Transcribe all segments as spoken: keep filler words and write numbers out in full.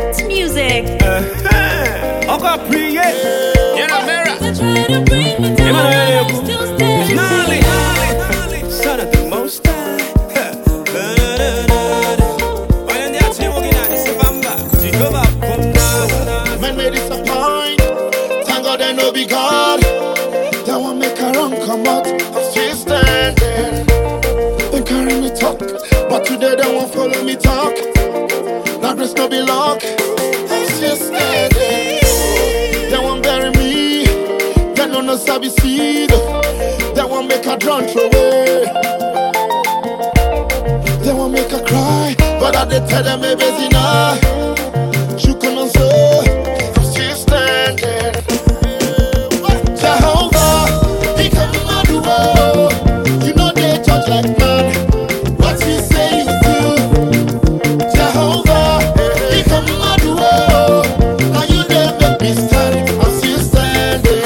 What music? Uh-huh. Encore prier. You're not mirror. It's gnarly. Son of the most high. Man may disappoint. Thank God they no be God. That one make a run come out. I'm still standing. They carry me talk, but today they won't follow me talk. Now grace no be luck. I'm still standing. They won't bury me. They no no sabi seed. They won't make a drone throw away. They won't make a cry, but I did tell them maybe it's enough. You come and say, I'm still standing. Jehovah, he come out the world. You know they judge like man. What he say you do. Jehovah, he come out the world. Now you they make me stand. I'm still standing.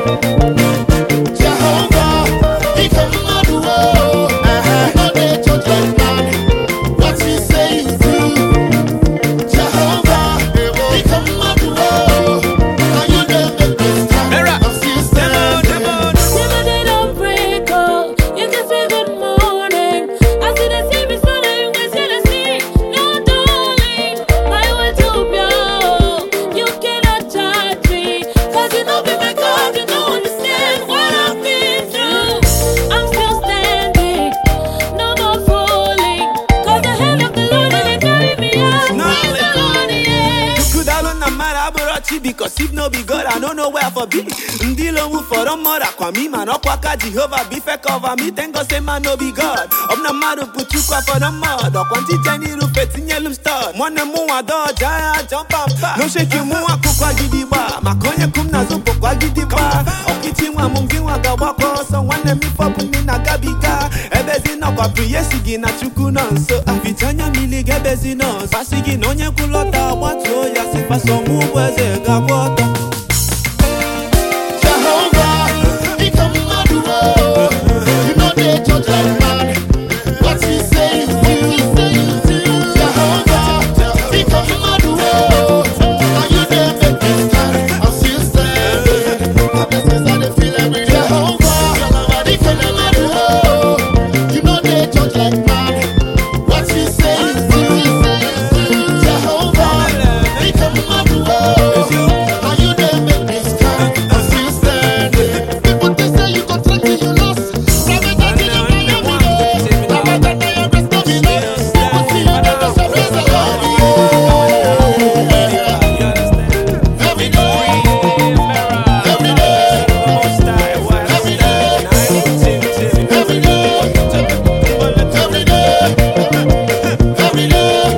Jehovah, he come out the world. You know they judge like man. What he say you do. Jehovah, he come out the world. Now you they make me stand. I'm still standing. Never they don't break, oh. You can say good morning. I see the sea before you can see the sea. No, darling, my way to blow. You cannot judge me, cause you know me, my God, you don't understand what I've been through. I'm still standing, no more falling, cause the hand of the Lord and carry me out. Praise the Lord, yeah. Could I learn a man abrochi because if no be God, I don't know where for be. Ndilo mu for a mother, kwa mi man up waka Jehovah be fake cover me. Thank God say man no be God. I'm not mad to put you kwa for the mud. Or quanti Jenny roof et in yellow star. One mo a dog, giant jump up. No shake you mo a kukwa gidiba. Makonya kum na zupo kwa gidiba. Okiti wa mungi wa gawako. So one me for me na gabiga. Ebezi na kwa priye sigi na chukuna. So afitanya mili gebezi no. Pasigi no nye kulota watu ya sifa so muweze gawata. Jehovah, he come out the world. You know they judge like man. What he say you do. Jehovah, he come out the world. Now you they make me stand. I'm still standing. The blessings I they feel every day. Jehovah, he come out the world. You know they judge like man. What he say you do. Jehovah, he come out the world. Now you they make me stand. I'm still standing. People they say you go try to you lost. Rather than you know I am with it. Rather than I am rest of me lost. People see you never shall praise the Lord. Every day, every day, every day, every day, every day, every day.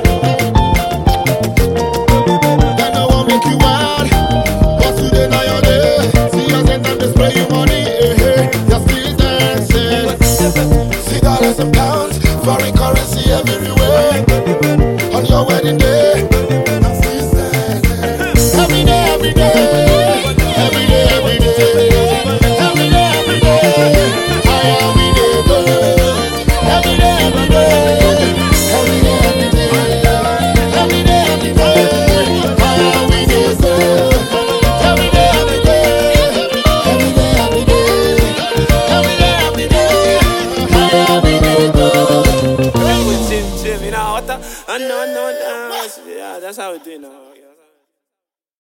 They no want make you wild, but today now your day. See your end time they spray you money, eh, eh. You're still dancing. See dollars and pounds, foreign currency everywhere. On your wedding day, I'm still standing. Every day, every day, every day, every day, every day, every day. I am we dey go. Every day, every day, every day, every day, every day, every day. I am we dey go. Every day, every day, every day, every day, every day, every day. I am we dey go. With Jim, Jim, you know what? I know, I know, yeah, that's how we do it now.